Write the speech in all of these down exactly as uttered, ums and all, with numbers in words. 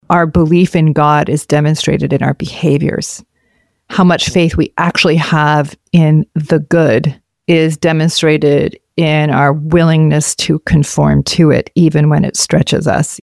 our belief in God is demonstrated in our behaviors. How much faith we actually have in the good is demonstrated in our willingness to conform to it, even when it stretches us.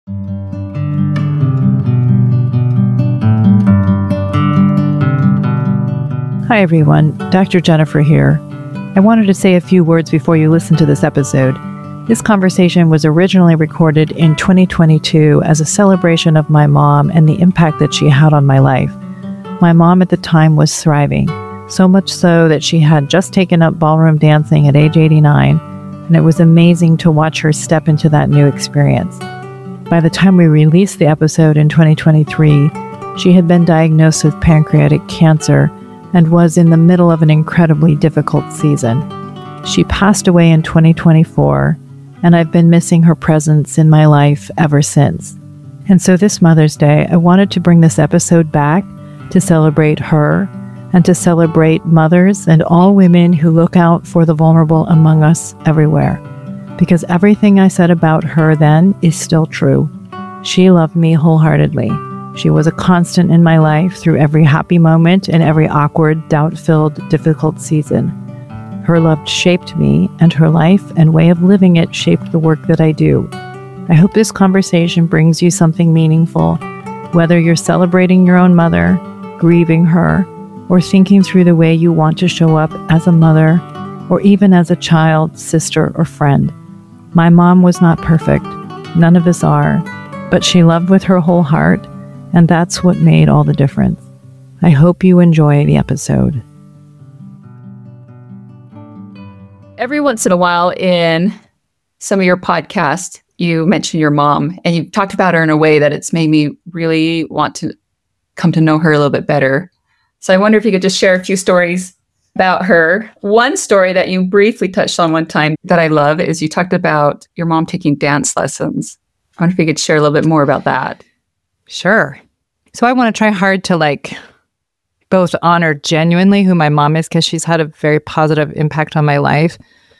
Hi, everyone. Doctor Jennifer here. I wanted to say a few words before you listen to this episode. This conversation was originally recorded in twenty twenty-two as a celebration of my mom and the impact that she had on my life. My mom at the time was thriving, so much so that she had just taken up ballroom dancing at age eighty-nine, and it was amazing to watch her step into that new experience. By the time we released the episode in twenty twenty-three, she had been diagnosed with pancreatic cancer and was in the middle of an incredibly difficult season. She passed away in twenty twenty-four, and I've been missing her presence in my life ever since. And so this Mother's Day, I wanted to bring this episode back to celebrate her and to celebrate mothers and all women who look out for the vulnerable among us everywhere. Because everything I said about her then is still true. She loved me wholeheartedly. She was a constant in my life through every happy moment and every awkward, doubt-filled, difficult season. Her love shaped me, and her life and way of living it shaped the work that I do. I hope this conversation brings you something meaningful, whether you're celebrating your own mother, grieving her, or thinking through the way you want to show up as a mother, or even as a child, sister, or friend. My mom was not perfect. None of us are, but she loved with her whole heart, and that's what made all the difference. I hope you enjoy the episode. Every once in a while in some of your podcasts, you mention your mom, and you've talked about her in a way that it's made me really want to come to know her a little bit better. So I wonder if you could just share a few stories about her. One story that you briefly touched on one time that I love is you talked about your mom taking dance lessons. I wonder if you could share a little bit more about that. Sure. So I want to try hard to like both honor genuinely who my mom is, because she's had a very positive impact on my life,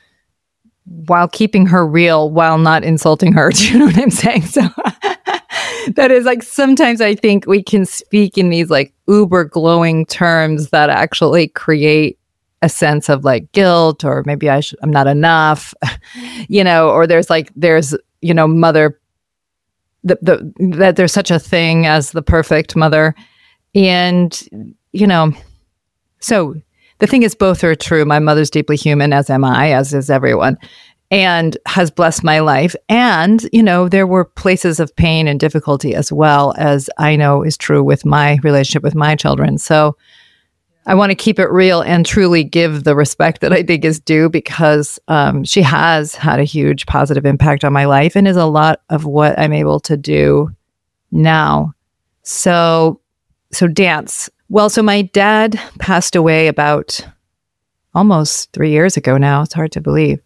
while keeping her real, while not insulting her. Do you know what I'm saying? So that is like, sometimes I think we can speak in these like uber glowing terms that actually create a sense of like guilt, or maybe I sh- I'm not enough, you know, or there's like, there's, you know, mother, the, the, that there's such a thing as the perfect mother. And, you know, so the thing is, both are true. My mother's deeply human, as am I, as is everyone, and has blessed my life. And, you know, there were places of pain and difficulty as well, as I know is true with my relationship with my children. So I want to keep it real and truly give the respect that I think is due, because um, she has had a huge positive impact on my life and is a lot of what I'm able to do now. So, so dance. Well, so my dad passed away about almost three years ago now. It's hard to believe.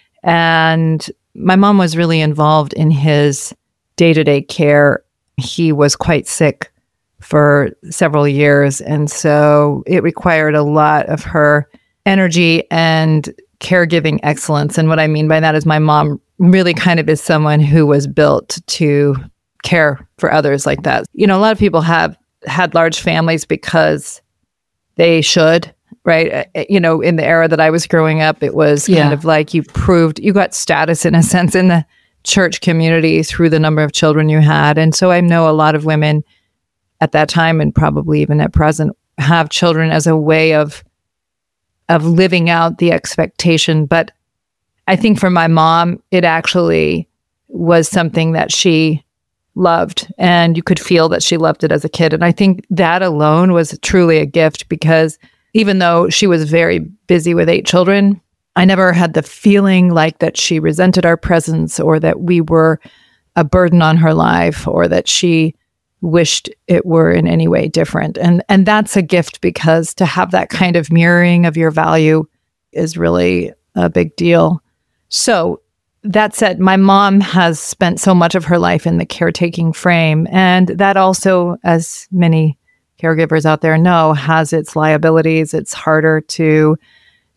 And my mom was really involved in his day-to-day care. He was quite sick for several years. And so it required a lot of her energy and caregiving excellence. And what I mean by that is my mom really kind of is someone who was built to care for others like that. You know, a lot of people have had large families because they should, right? You know, in the era that I was growing up, it was kind Yeah. of like you proved, you got status in a sense in the church community through the number of children you had. And so I know a lot of women at that time, and probably even at present, have children as a way of of living out the expectation. But I think for my mom, it actually was something that she loved, and you could feel that she loved it as a kid. And I think that alone was truly a gift, because even though she was very busy with eight children, I never had the feeling like that she resented our presence, or that we were a burden on her life, or that she wished it were in any way different. And and that's a gift, because to have that kind of mirroring of your value is really a big deal. So that said, my mom has spent so much of her life in the caretaking frame, and that also, as many caregivers out there know, has its liabilities. It's harder to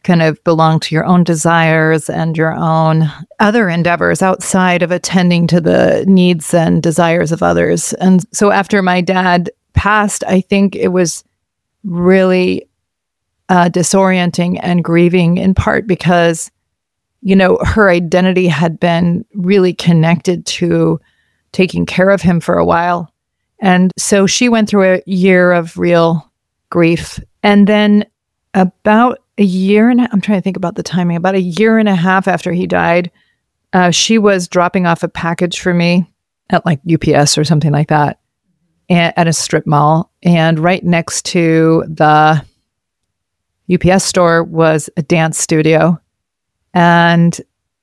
kind of belong to your own desires and your own other endeavors outside of attending to the needs and desires of others. And so after my dad passed, I think it was really uh, disorienting and grieving, in part because, you know, her identity had been really connected to taking care of him for a while. And so she went through a year of real grief. And then about a year and a, I'm trying to think about the timing, about a year and a half after he died, uh, she was dropping off a package for me at like U P S or something like that and, at a strip mall. And right next to the U P S store was a dance studio. And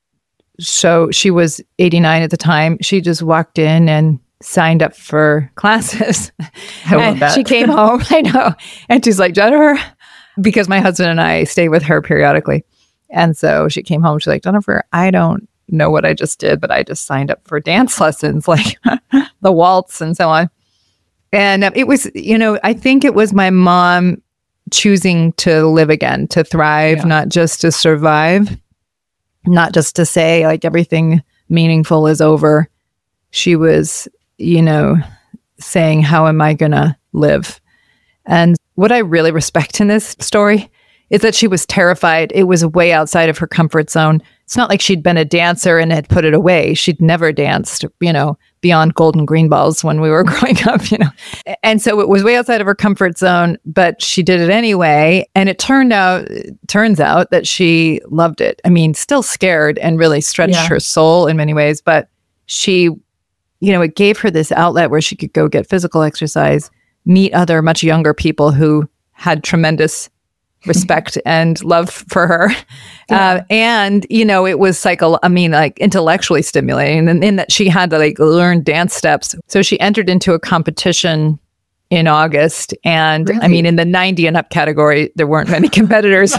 so she was eighty-nine at the time. She just walked in and signed up for classes. I love and that. She came home, I know. And she's like, Jennifer, because my husband and I stay with her periodically. And so she came home, she's like, Jennifer, I don't know what I just did, but I just signed up for dance lessons, like the waltz and so on. And it was, you know, I think it was my mom choosing to live again, to thrive, yeah. not just to survive, not just to say like everything meaningful is over. She was, you know, saying, how am I going to live? And what I really respect in this story is that she was terrified. It was way outside of her comfort zone. It's not like she'd been a dancer and had put it away. She'd never danced, you know, beyond Golden Green Balls when we were growing up, you know. And so it was way outside of her comfort zone, but she did it anyway. And it turned out, turns out that she loved it. I mean, still scared and really stretched yeah. her soul in many ways, but she, you know, it gave her this outlet where she could go get physical exercise, meet other much younger people who had tremendous respect and love for her. Yeah. Uh, and, you know, it was psycho, I mean, like intellectually stimulating, and in that she had to like learn dance steps. So she entered into a competition in August. And really? I mean, in the ninety and up category, there weren't many competitors.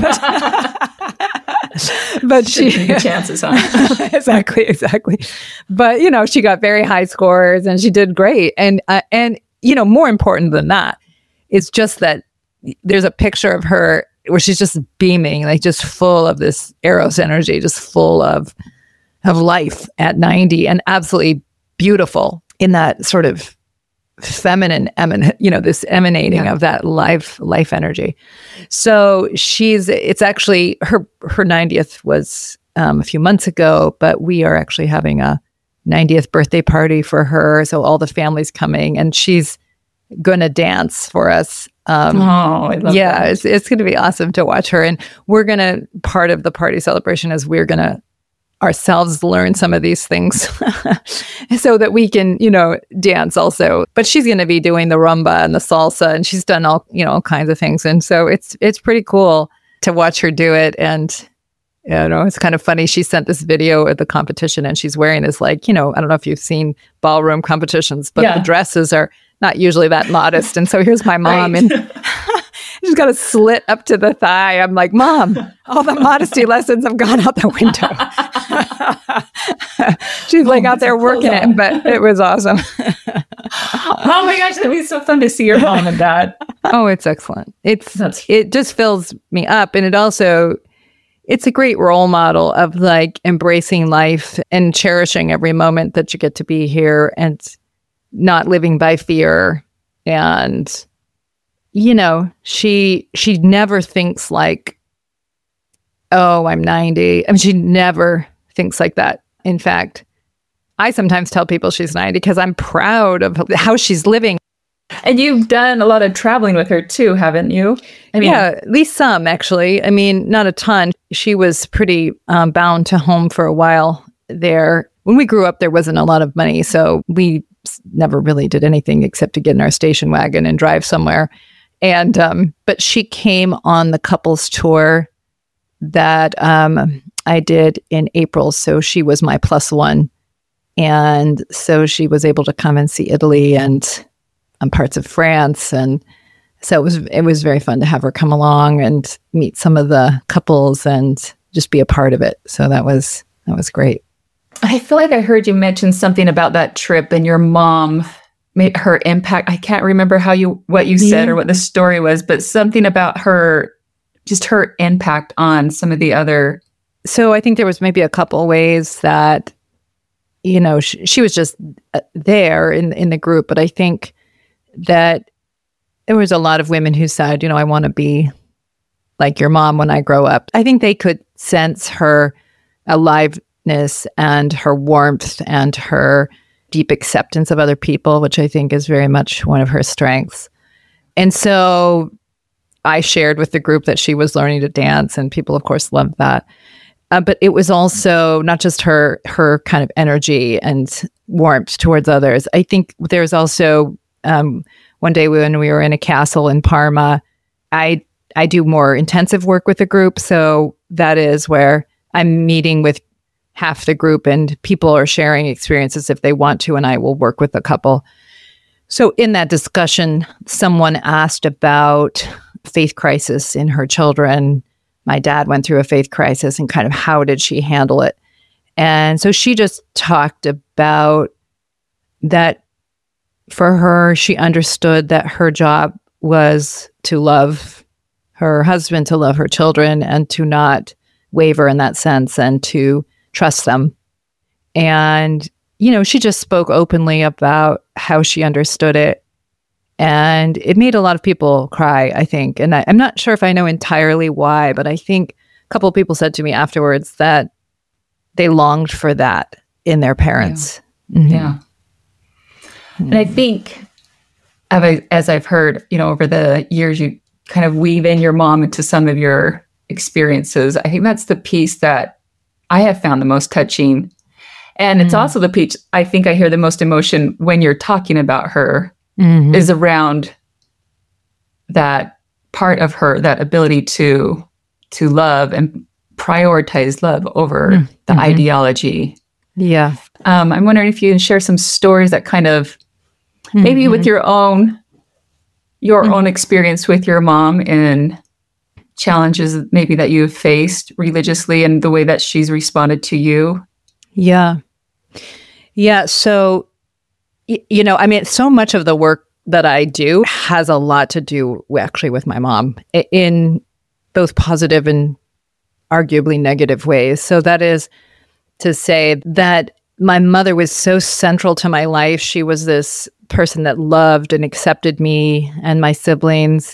But she take your chances on it. exactly, exactly. But, you know, she got very high scores and she did great. And, uh, and, you know, more important than that, it's just that there's a picture of her where she's just beaming, like just full of this Eros energy, just full of, of life at ninety, and absolutely beautiful in that sort of feminine, eminent, you know, this emanating yeah. of that life, life energy. So she's, it's actually, her, her ninetieth was um, a few months ago, but we are actually having a ninetieth birthday party for her. So all the family's coming and she's going to dance for us. Um, oh, I love yeah, that. it's, it's going to be awesome to watch her. And we're going to, part of the party celebration is we're going to ourselves learn some of these things so that we can, you know, dance also. But she's going to be doing the rumba and the salsa, and she's done all, you know, all kinds of things. And so it's, it's pretty cool to watch her do it. And, you know, it's kind of funny. She sent this video at the competition and she's wearing this, like, you know, I don't know if you've seen ballroom competitions, but yeah. the dresses are not usually that modest. And so here's my mom right. and she's got a slit up to the thigh. I'm like, Mom, all the modesty lessons have gone out the window. She's oh, like out there working it, but it was awesome. Oh my gosh, that'd be so fun to see your mom and dad. Oh, it's excellent. It's That's- it just fills me up. And it also, it's a great role model of like embracing life and cherishing every moment that you get to be here and not living by fear. And, you know, she she never thinks like, oh, I'm ninety. I mean, she never thinks like that. In fact, I sometimes tell people she's ninety because I'm proud of how she's living. And you've done a lot of traveling with her too, haven't you? I mean, yeah, at least some, actually. I mean, not a ton. She was pretty um, bound to home for a while there. When we grew up, there wasn't a lot of money, so we never really did anything except to get in our station wagon and drive somewhere. And um, but she came on the couples tour that um, I did in April, so she was my plus one. And so she was able to come and see Italy and um, parts of France. And so it was it was very fun to have her come along and meet some of the couples and just be a part of it. So that was that was great. I feel like I heard you mention something about that trip and your mom made her impact. I can't remember how you what you said yeah. or what the story was, but something about her just her impact on some of the other. So I think there was maybe a couple ways that, you know, she, she was just there in in the group, but I think that there was a lot of women who said, you know, I want to be like your mom when I grow up. I think they could sense her aliveness and her warmth and her deep acceptance of other people, which I think is very much one of her strengths. And so I shared with the group that she was learning to dance, and people, of course, loved that. Uh, but it was also not just her her kind of energy and warmth towards others. I think there's also um, one day when we were in a castle in Parma, I I do more intensive work with the group. So that is where I'm meeting with half the group and people are sharing experiences if they want to, and I will work with a couple. So in that discussion, someone asked about faith crisis in her children. My dad went through a faith crisis and kind of how did she handle it? And so she just talked about that for her, she understood that her job was to love her husband, to love her children, and to not waver in that sense and to trust them. And, you know, she just spoke openly about how she understood it. And it made a lot of people cry, I think. And I, I'm not sure if I know entirely why, but I think a couple of people said to me afterwards that they longed for that in their parents. Yeah. Mm-hmm. Yeah. And I think, as I've heard, you know, over the years, you kind of weave in your mom into some of your experiences. I think that's the piece that I have found the most touching. And mm. it's also the piece I think I hear the most emotion when you're talking about her. Mm-hmm. Is around that part of her, that ability to to love and prioritize love over mm-hmm. the ideology. Yeah. Um, I'm wondering if you can share some stories that kind of, mm-hmm. maybe with your own, your mm-hmm. own experience with your mom and challenges maybe that you've faced religiously and the way that she's responded to you. Yeah. Yeah. So, you know, I mean, so much of the work that I do has a lot to do actually with my mom in both positive and arguably negative ways. So that is to say that my mother was so central to my life. She was this person that loved and accepted me and my siblings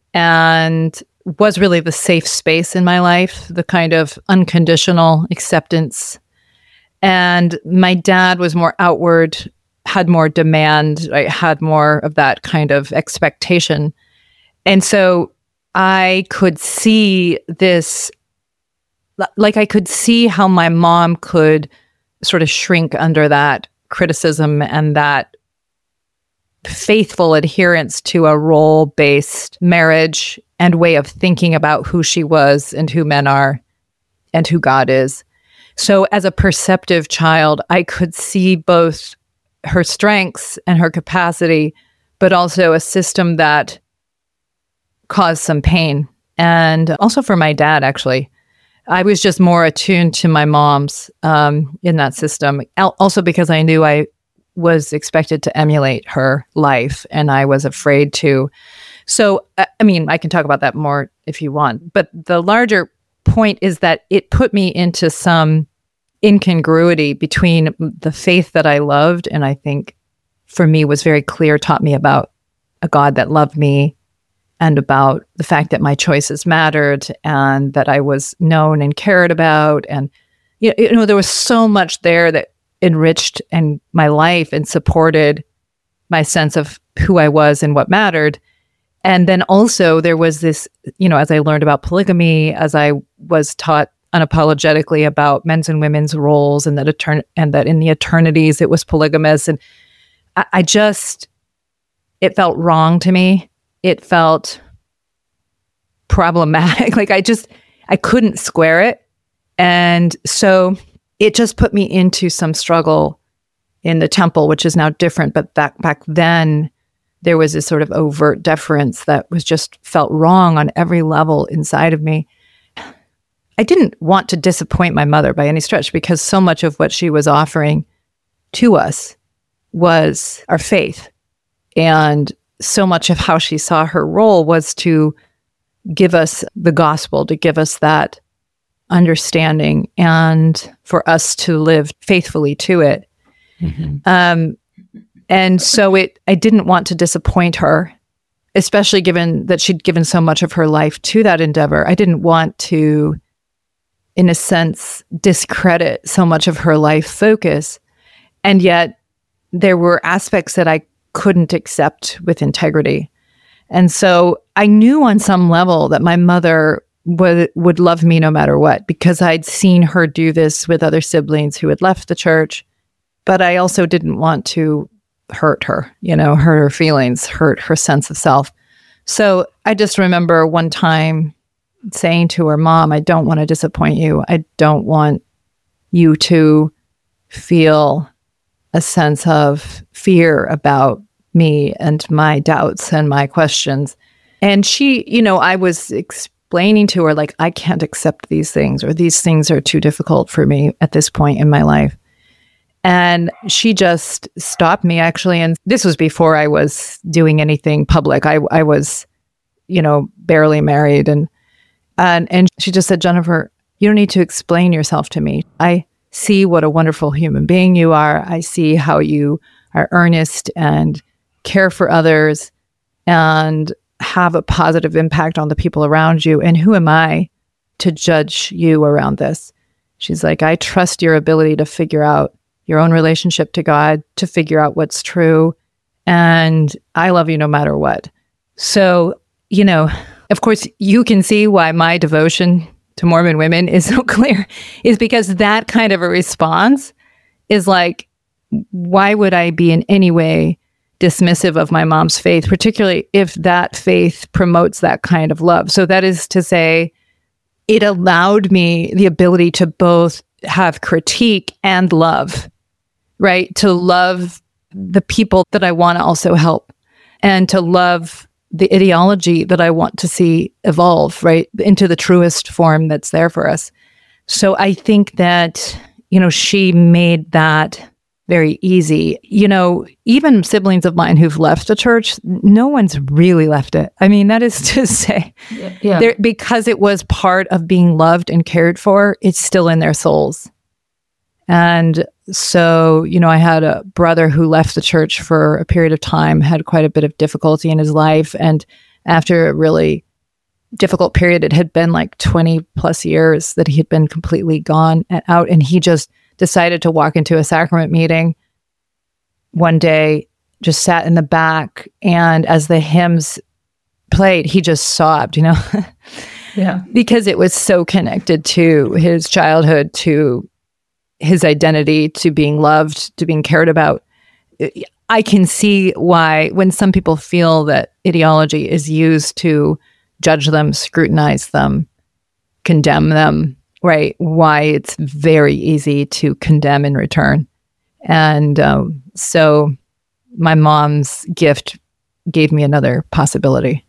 and was really the safe space in my life, the kind of unconditional acceptance. And my dad was more outward, had more demand, right, had more of that kind of expectation. And so I could see this, like I could see how my mom could sort of shrink under that criticism and that faithful adherence to a role-based marriage and way of thinking about who she was and who men are and who God is. So as a perceptive child, I could see both her strengths and her capacity, but also a system that caused some pain. And also for my dad, actually, I was just more attuned to my mom's um, in that system. Also because I knew I was expected to emulate her life and I was afraid to. So, I mean, I can talk about that more if you want, but the larger point is that it put me into some incongruity between the faith that I loved, and I think for me was very clear, taught me about a God that loved me and about the fact that my choices mattered and that I was known and cared about. And, you know, there was so much there that enriched and my life and supported my sense of who I was and what mattered. And then also there was this, you know, as I learned about polygamy, as I was taught unapologetically about men's and women's roles and that etern- and that in the eternities it was polygamous. And I, I just, it felt wrong to me. It felt problematic. Like I just, I couldn't square it. And so it just put me into some struggle in the temple, which is now different. But back, back then, there was this sort of overt deference that was just felt wrong on every level inside of me. I didn't want to disappoint my mother by any stretch because so much of what she was offering to us was our faith. And so much of how she saw her role was to give us the gospel, to give us that understanding, and for us to live faithfully to it. Mm-hmm. Um, and so it, I didn't want to disappoint her, especially given that she'd given so much of her life to that endeavor. I didn't want to, in a sense, discredit so much of her life focus. And yet there were aspects that I couldn't accept with integrity. And so I knew on some level that my mother would would love me no matter what, because I'd seen her do this with other siblings who had left the church. But I also didn't want to hurt her, you know, hurt her feelings, hurt her sense of self. So I just remember one time saying to her, Mom, I don't want to disappoint you. I don't want you to feel a sense of fear about me and my doubts and my questions. And she, you know, I was explaining to her, like, I can't accept these things, or these things are too difficult for me at this point in my life. And she just stopped me, actually. And this was before I was doing anything public. I, I was, you know, barely married. And, and, and she just said, Jennifer, you don't need to explain yourself to me. I see what a wonderful human being you are. I see how you are earnest and care for others and have a positive impact on the people around you. And who am I to judge you around this? She's like, I trust your ability to figure out your own relationship to God, to figure out what's true. And I love you no matter what. So, you know, of course, you can see why my devotion to Mormon women is so clear, is because that kind of a response is like, why would I be in any way dismissive of my mom's faith, particularly if that faith promotes that kind of love? So that is to say, it allowed me the ability to both have critique and love, right? To love the people that I want to also help, and to love the ideology that I want to see evolve, right, into the truest form that's there for us. So I think that, you know, she made that very easy. You know, even siblings of mine who've left the church, no one's really left it. I mean, that is to say, yeah. Yeah. because it was part of being loved and cared for, it's still in their souls. And so, you know, I had a brother who left the church for a period of time, had quite a bit of difficulty in his life. And after a really difficult period, it had been like twenty plus years that he had been completely gone and out. And he just decided to walk into a sacrament meeting one day, just sat in the back. And as the hymns played, he just sobbed, you know, yeah, because it was so connected to his childhood, to his identity, to being loved, to being cared about. I can see why when some people feel that ideology is used to judge them, scrutinize them, condemn them, right, why it's very easy to condemn in return. And um, so my mom's gift gave me another possibility.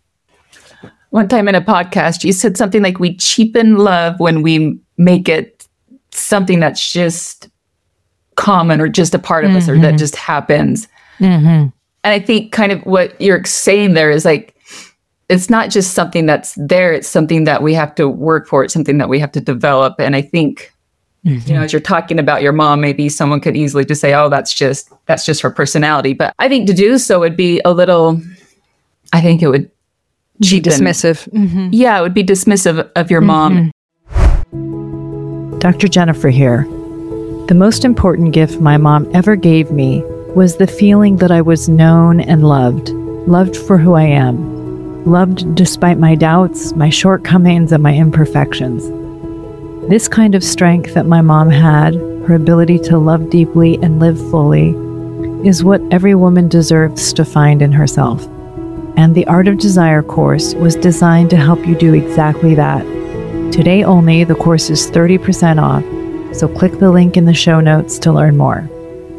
One time in a podcast, you said something like, we cheapen love when we make it something that's just common or just a part of mm-hmm. us, or that just happens. Mm-hmm. And I think kind of what you're saying there is like, it's not just something that's there, it's something that we have to work for, it's something that we have to develop. And I think, mm-hmm. you know, as you're talking about your mom, maybe someone could easily just say, oh, that's just, that's just her personality. But I think to do so would be a little, I think it would cheapen. Dismissive. Mm-hmm. Yeah, it would be dismissive of your mm-hmm. mom. Doctor Jennifer here. The most important gift my mom ever gave me was the feeling that I was known and loved, loved for who I am, loved despite my doubts, my shortcomings, and my imperfections. This kind of strength that my mom had, her ability to love deeply and live fully, is what every woman deserves to find in herself. And the Art of Desire course was designed to help you do exactly that. Today only, the course is thirty percent off, so click the link in the show notes to learn more.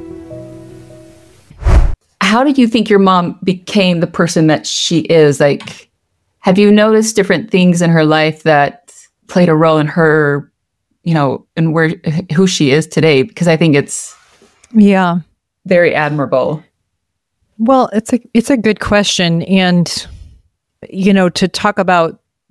How did you think your mom became the person that she is? Like, have you noticed different things in her life that played a role in her, you know, and where, who she is today? Because I think it's yeah, very admirable. Well, it's a it's a good question. And, you know, to talk about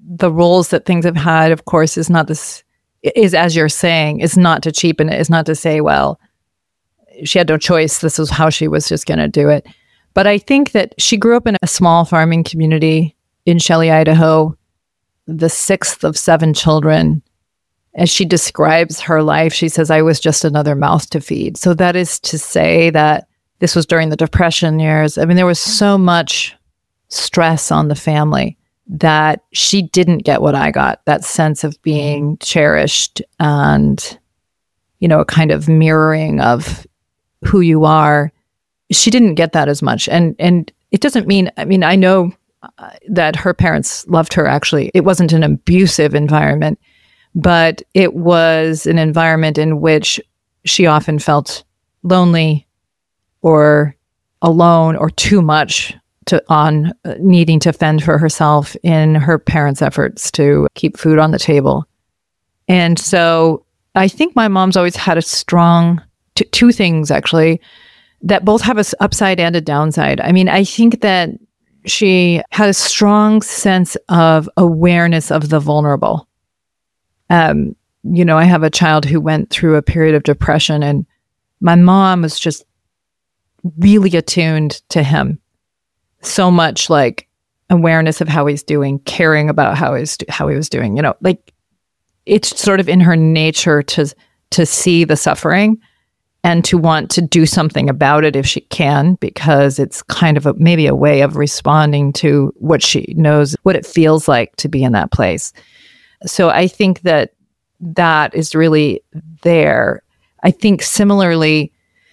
the roles that things have had, of course, is not this, is as you're saying, is not to cheapen it, is not to say, well, she had no choice. This was how she was just going to do it. But I think that she grew up in a small farming community in Shelley, Idaho, the sixth of seven children. As she describes her life, she says, I was just another mouth to feed. So that is to say that this was during the Depression years. I mean, there was so much stress on the family that she didn't get what I got, that sense of being cherished and, you know, a kind of mirroring of who you are. She didn't get that as much. And and it doesn't mean, I mean, I know uh, that her parents loved her, actually. It wasn't an abusive environment, but it was an environment in which she often felt lonely or alone or too much to on uh, needing to fend for herself in her parents' efforts to keep food on the table. And so I think my mom's always had a strong, t- two things actually, that both have an upside and a downside. I mean, I think that she had a strong sense of awareness of the vulnerable. Um, you know, I have a child who went through a period of depression, and my mom was just really attuned to him. So much like awareness of how he's doing, caring about how he's how he was doing. You know, like it's sort of in her nature to to see the suffering and to want to do something about it if she can, because it's kind of a, maybe a way of responding to what she knows, what it feels like to be in that place. So I think that that is really there. I think similarly,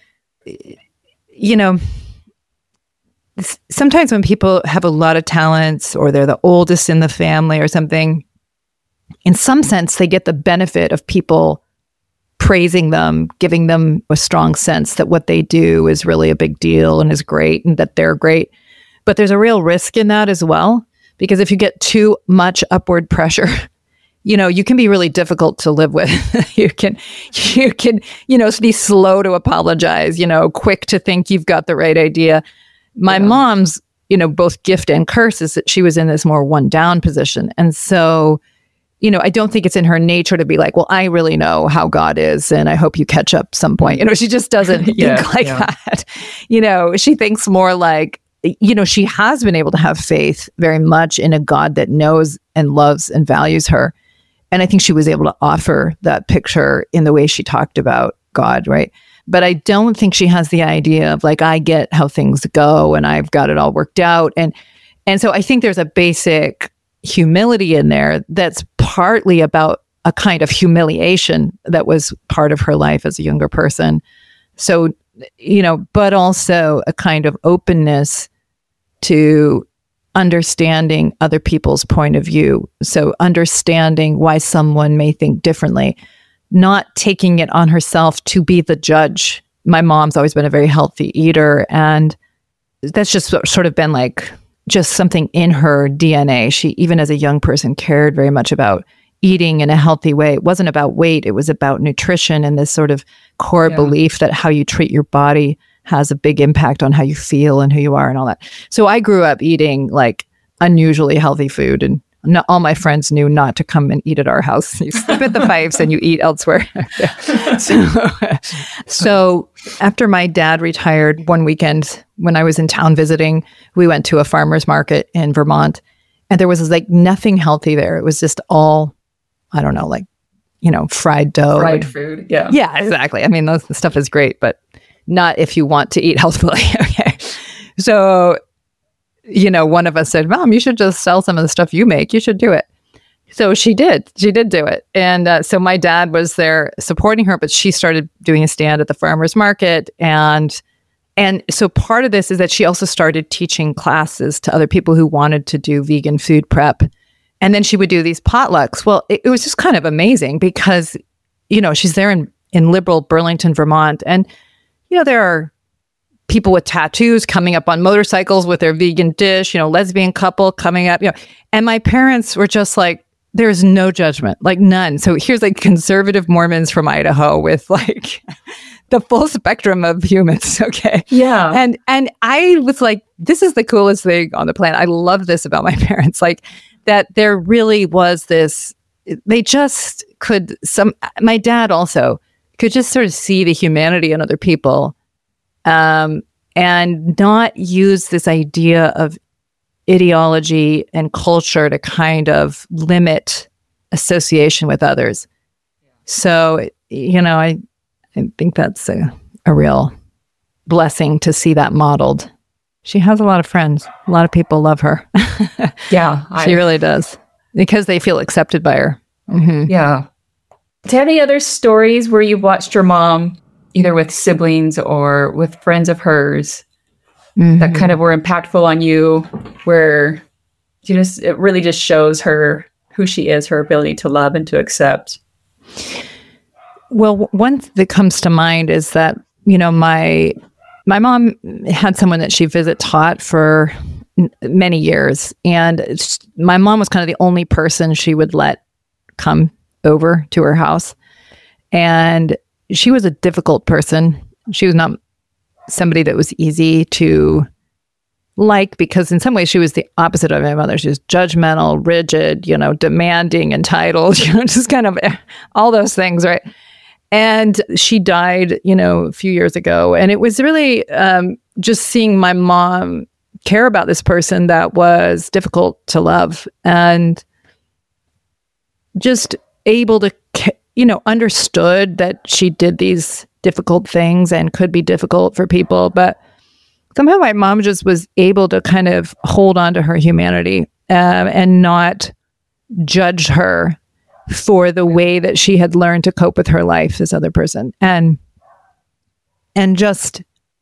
you know, sometimes when people have a lot of talents or they're the oldest in the family or something, in some sense, they get the benefit of people praising them, giving them a strong sense that what they do is really a big deal and is great and that they're great. But there's a real risk in that as well, because if you get too much upward pressure, you know, you can be really difficult to live with. you can, you can, you know, be slow to apologize, you know, quick to think you've got the right idea. My yeah. mom's, you know, both gift and curse is that she was in this more one down position. And so, you know, I don't think it's in her nature to be like, well, I really know how God is, and I hope you catch up some point. You know, she just doesn't yeah, think like yeah. that. You know, she thinks more like, you know, she has been able to have faith very much in a God that knows and loves and values her. And I think she was able to offer that picture in the way she talked about God, right? But I don't think she has the idea of like, I get how things go and I've got it all worked out. And and so I think there's a basic humility in there that's partly about a kind of humiliation that was part of her life as a younger person. So, you know, but also a kind of openness to understanding other people's point of view. So understanding why someone may think differently, not taking it on herself to be the judge. My mom's always been a very healthy eater, and that's just sort of been like just something in her D N A. She, even as a young person, cared very much about eating in a healthy way. It wasn't about weight. It was about nutrition and this sort of core yeah. belief that how you treat your body has a big impact on how you feel and who you are and all that. So I grew up eating like unusually healthy food, and not, all my friends knew not to come and eat at our house. You sleep at the Fives and you eat elsewhere. so, so after my dad retired, one weekend when I was in town visiting, we went to a farmer's market in Vermont, and there was like nothing healthy there. It was just all, I don't know, like, you know, fried dough. Fried food. Yeah. Yeah, exactly. I mean, those, the stuff is great, but not if you want to eat healthfully. Okay. So, you know, one of us said, Mom, you should just sell some of the stuff you make. You should do it. So she did. She did do it. And uh, so my dad was there supporting her, but she started doing a stand at the farmer's market. And and so part of this is that she also started teaching classes to other people who wanted to do vegan food prep. And then she would do these potlucks. Well, it, it was just kind of amazing because, you know, she's there in, in liberal Burlington, Vermont. And you know, there are people with tattoos coming up on motorcycles with their vegan dish, you know, lesbian couple coming up, you know, and my parents were just like, there's no judgment, like none. So here's like conservative Mormons from Idaho with like the full spectrum of humans. Okay. Yeah. And, and I was like, this is the coolest thing on the planet. I love this about my parents. Like that there really was this, they just could, some, my dad also could just sort of see the humanity in other people, um, and not use this idea of ideology and culture to kind of limit association with others. So, you know, I, I think that's a, a real blessing to see that modeled. She has a lot of friends. A lot of people love her. Yeah. She I, really does. Because they feel accepted by her. Mm-hmm. Yeah. Do you have any other stories where you've watched your mom, either with siblings or with friends of hers, mm-hmm. that kind of were impactful on you, where you just, it really just shows her who she is, her ability to love and to accept? Well, one that comes to mind is that, you know, my my mom had someone that she visit taught for n- many years. And it's, my mom was kind of the only person she would let come over to her house. And she was a difficult person. She was not somebody that was easy to like, because in some ways she was the opposite of my mother. She was judgmental, rigid, you know, demanding, entitled, you know, just kind of all those things, right? And she died, you know, a few years ago. And it was really um, just seeing my mom care about this person that was difficult to love, and just able to, you know, understood that she did these difficult things and could be difficult for people. But somehow my mom just was able to kind of hold on to her humanity um, and not judge her for the way that she had learned to cope with her life, this other person. And, and just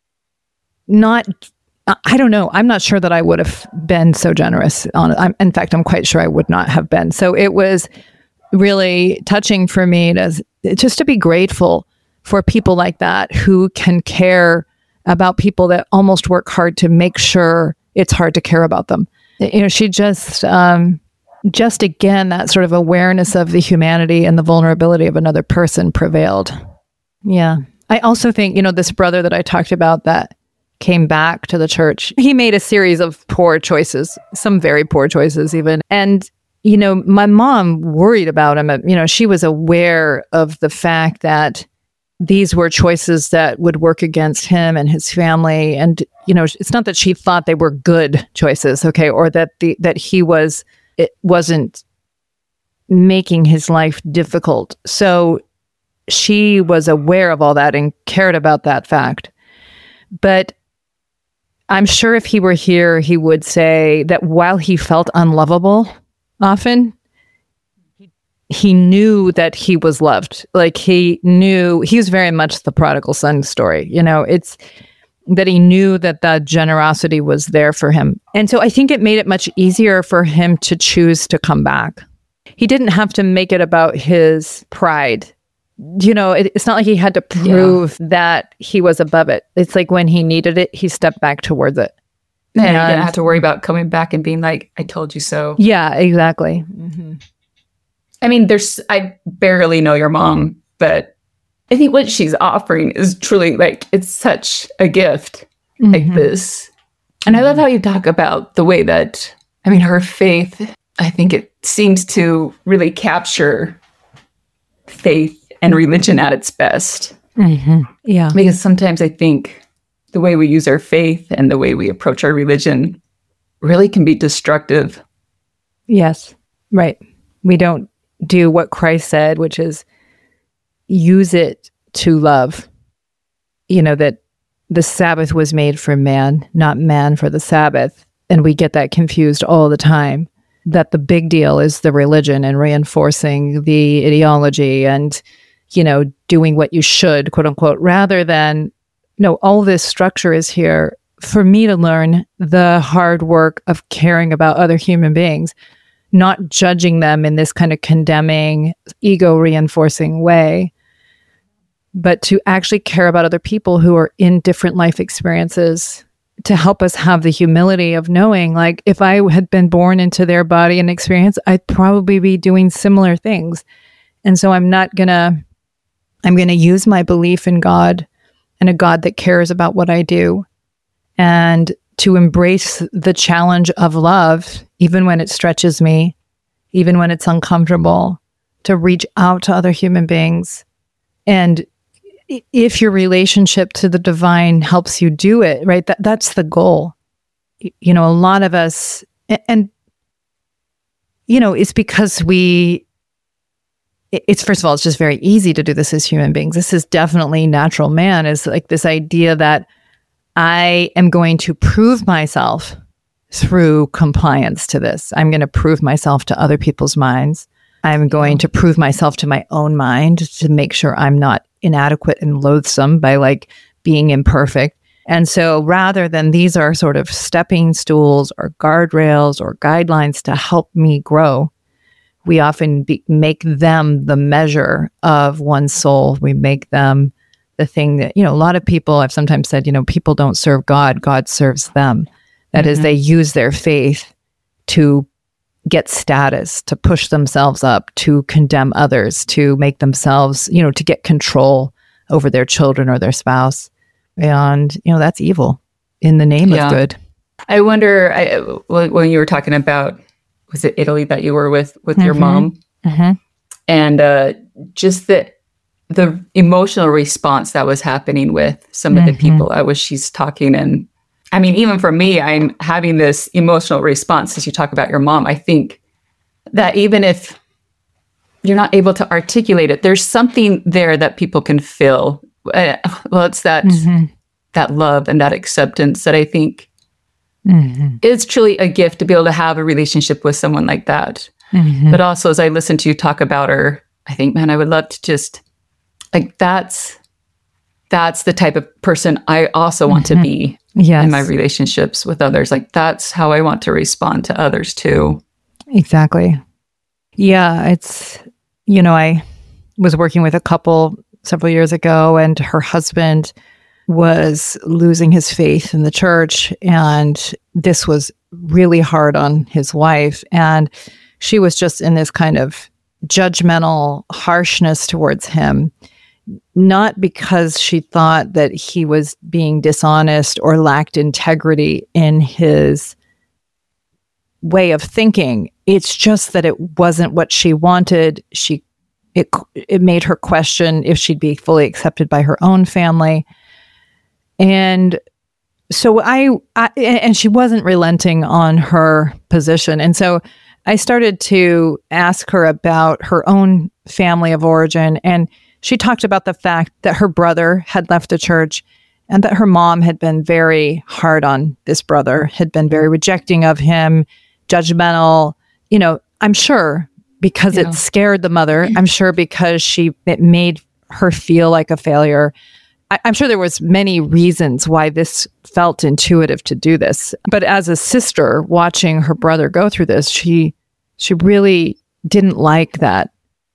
not, I don't know, I'm not sure that I would have been so generous on it. I'm, in fact, I'm quite sure I would not have been. So it was really touching for me to, just to be grateful for people like that who can care about people that almost work hard to make sure it's hard to care about them. You know, she just, um, just again, that sort of awareness of the humanity and the vulnerability of another person prevailed. Yeah. I also think, you know, this brother that I talked about that came back to the church, he made a series of poor choices, some very poor choices even. And, you know, my mom worried about him. You know, she was aware of the fact that these were choices that would work against him and his family. And, you know, it's not that she thought they were good choices, okay, or that the that he was, it wasn't making his life difficult. So she was aware of all that and cared about that fact. But I'm sure if he were here, he would say that while he felt unlovable often, he knew that he was loved. Like he knew, he was very much the prodigal son story. You know, it's that he knew that that generosity was there for him. And so I think it made it much easier for him to choose to come back. He didn't have to make it about his pride. You know, it, it's not like he had to prove yeah. that he was above it. It's like when he needed it, he stepped back towards it. And, and he didn't have to worry about coming back and being like, I told you so. Yeah, exactly. Mm-hmm. I mean, there's, I barely know your mom, but I think what she's offering is truly like, it's such a gift mm-hmm. like this. And I love how you talk about the way that, I mean, her faith, I think it seems to really capture faith and religion at its best. Mm-hmm. Yeah. Because sometimes I think the way we use our faith and the way we approach our religion really can be destructive. Yes, right. We don't do what Christ said, which is use it to love. You know, that the Sabbath was made for man, not man for the Sabbath. And we get that confused all the time, that the big deal is the religion and reinforcing the ideology and, you know, doing what you should, quote unquote, rather than, no, all this structure is here for me to learn the hard work of caring about other human beings, not judging them in this kind of condemning, ego reinforcing way, but to actually care about other people who are in different life experiences, to help us have the humility of knowing, like, if I had been born into their body and experience, I'd probably be doing similar things. And so I'm not gonna, I'm gonna use my belief in God and a God that cares about what I do, and to embrace the challenge of love, even when it stretches me, even when it's uncomfortable, to reach out to other human beings. And if your relationship to the divine helps you do it, right, that, that's the goal. You know, a lot of us, and, you know, it's because we, it's first of all, it's just very easy to do this as human beings. This is definitely natural man, is like this idea that I am going to prove myself through compliance to this. I'm going to prove myself to other people's minds. I'm going to prove myself to my own mind to make sure I'm not inadequate and loathsome by like being imperfect. And so rather than these are sort of stepping stools or guardrails or guidelines to help me grow, we often be, make them the measure of one's soul. We make them the thing that, you know, a lot of people, I've sometimes said, you know, people don't serve God, God serves them. That mm-hmm. is, they use their faith to get status, to push themselves up, to condemn others, to make themselves, you know, to get control over their children or their spouse. And, you know, that's evil in the name yeah. of good. I wonder, I, when you were talking about, was it Italy that you were with, with mm-hmm. your mom? Mm-hmm. And uh, just the, the emotional response that was happening with some mm-hmm. of the people I was, she's talking. And I mean, even for me, I'm having this emotional response as you talk about your mom. I think that even if you're not able to articulate it, there's something there that people can feel. Uh, well, it's that, mm-hmm. that love and that acceptance that I think mm-hmm. is truly a gift to be able to have a relationship with someone like that. Mm-hmm. But also, as I listen to you talk about her, I think, man, I would love to just, like, that's, that's the type of person I also want mm-hmm. to be yes. in my relationships with others. Like, that's how I want to respond to others too. Exactly. Yeah, it's, you know, I was working with a couple several years ago, and her husband was losing his faith in the church, and this was really hard on his wife. And she was just in this kind of judgmental harshness towards him, not because she thought that he was being dishonest or lacked integrity in his way of thinking. It's just that it wasn't what she wanted. She it it made her question if she'd be fully accepted by her own family. And so I, I and she wasn't relenting on her position. And so I started to ask her about her own family of origin. And she talked about the fact that her brother had left the church and that her mom had been very hard on this brother, had been very rejecting of him, judgmental, you know, I'm sure because yeah. it scared the mother. I'm sure because she it made her feel like a failure. I, I'm sure there was many reasons why this felt intuitive to do this. But as a sister watching her brother go through this, she she really didn't like that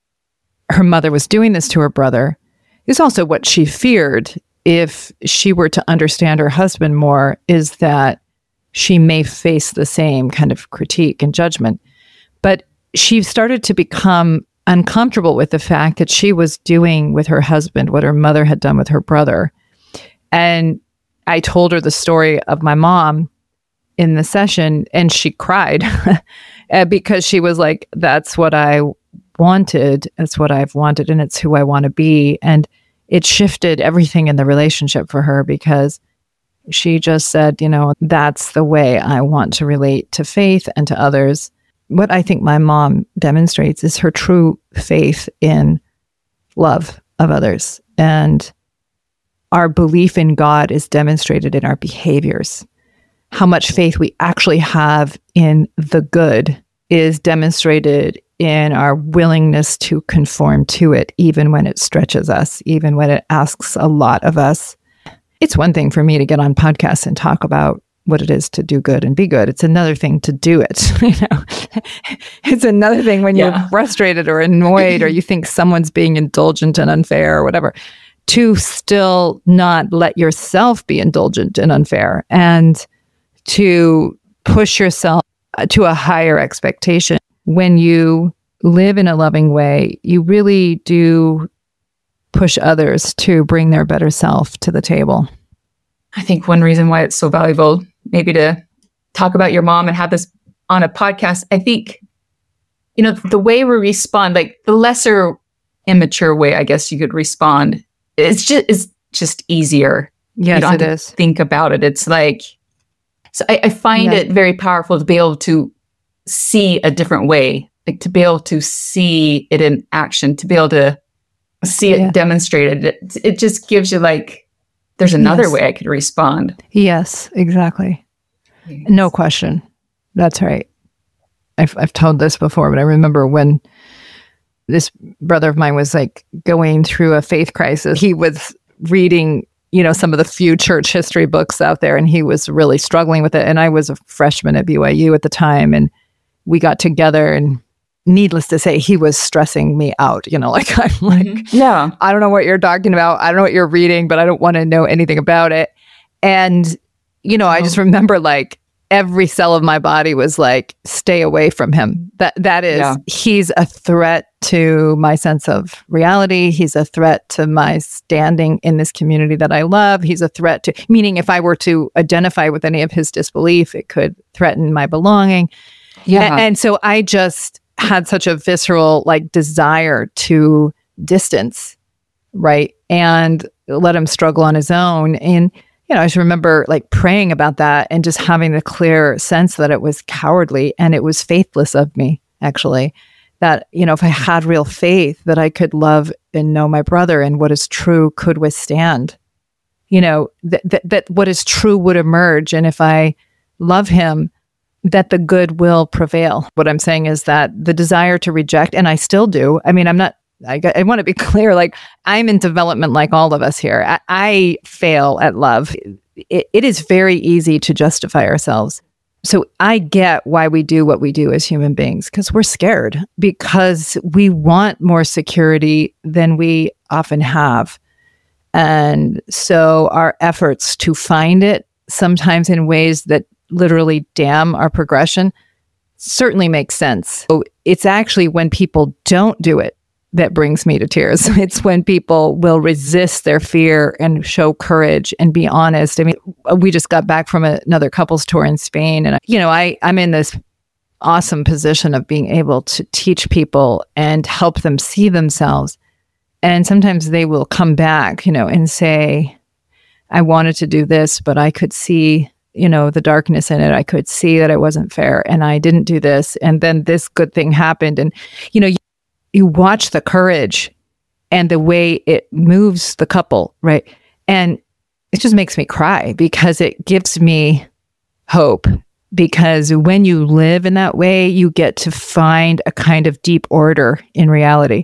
her mother was doing this to her brother. It's also what she feared if she were to understand her husband more, is that she may face the same kind of critique and judgment. But she started to become uncomfortable with the fact that she was doing with her husband what her mother had done with her brother. And I told her the story of my mom in the session, and she cried because she was like, that's what I wanted. It's what I've wanted, and it's who I want to be. And it shifted everything in the relationship for her, because she just said, you know, that's the way I want to relate to faith and to others. What I think my mom demonstrates is her true faith in love of others. And our belief in God is demonstrated in our behaviors. How much faith we actually have in the good is demonstrated in our willingness to conform to it, even when it stretches us, even when it asks a lot of us. It's one thing for me to get on podcasts and talk about what it is to do good and be good. It's another thing to do it. You know, it's another thing when yeah. you're frustrated or annoyed, or you think someone's being indulgent and unfair or whatever, to still not let yourself be indulgent and unfair, and to push yourself to a higher expectation. When you live in a loving way, you really do push others to bring their better self to the table. I think one reason why it's so valuable maybe to talk about your mom and have this on a podcast. I think, you know, the way we respond, like the lesser immature way, I guess you could respond, it's just, it's just easier. Yes, you don't it have to is. think about it. It's like, so I, I find Yeah. it very powerful to be able to see a different way, like to be able to see it in action, to be able to see it Yeah. demonstrated. It, it just gives you like, there's another Yes. way I could respond. Yes, exactly. No question. That's right. I've I've told this before, but I remember when this brother of mine was like going through a faith crisis. He was reading, you know, some of the few church history books out there, and he was really struggling with it. And I was a freshman at B Y U at the time, and we got together, and needless to say, he was stressing me out. You know, like I'm like, Mhm. Yeah. I don't know what you're talking about. I don't know what you're reading, but I don't want to know anything about it. And, you know, I just remember like every cell of my body was like, stay away from him. That that is, Yeah. he's a threat to my sense of reality. He's a threat to my standing in this community that I love. He's a threat to, meaning if I were to identify with any of his disbelief, it could threaten my belonging. Yeah. A- and so I just had such a visceral like desire to distance, right? And let him struggle on his own. And, you know, I just remember like praying about that and just having the clear sense that it was cowardly and it was faithless of me, actually. That, you know, if I had real faith that I could love and know my brother and what is true could withstand, you know, that th- that what is true would emerge. And if I love him, that the good will prevail. What I'm saying is that the desire to reject, and I still do. I mean, I'm not, I, I want to be clear, like I'm in development like all of us here. I, I fail at love. It, it is very easy to justify ourselves. So I get why we do what we do as human beings, because we're scared, because we want more security than we often have. And so our efforts to find it, sometimes in ways that literally damn our progression, certainly makes sense. So it's actually when people don't do it that brings me to tears. It's when people will resist their fear and show courage and be honest. I mean, we just got back from a, another couples tour in Spain, and you know, I I'm in this awesome position of being able to teach people and help them see themselves. And sometimes they will come back, you know, and say, I wanted to do this, but I could see, you know, the darkness in it. I could see that it wasn't fair, and I didn't do this. And then this good thing happened. And, you know, you, you watch the courage and the way it moves the couple, right? And it just makes me cry, because it gives me hope. Because when you live in that way, you get to find a kind of deep order in reality.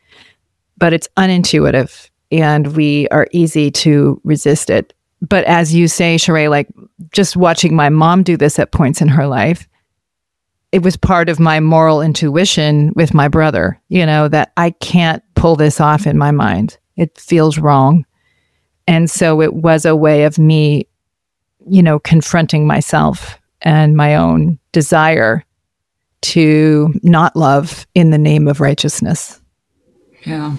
But it's unintuitive, and we are easy to resist it. But as you say, Sheree, like just watching my mom do this at points in her life, it was part of my moral intuition with my brother, you know, that I can't pull this off in my mind. It feels wrong. And so it was a way of me, you know, confronting myself and my own desire to not love in the name of righteousness. Yeah.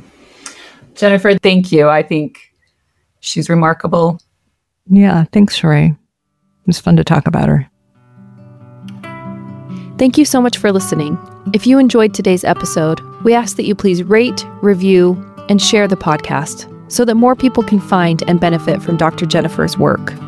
Jennifer, thank you. I think she's remarkable. Yeah, thanks, Sheree. It was fun to talk about her. Thank you so much for listening. If you enjoyed today's episode, we ask that you please rate, review, and share the podcast so that more people can find and benefit from Doctor Jennifer's work.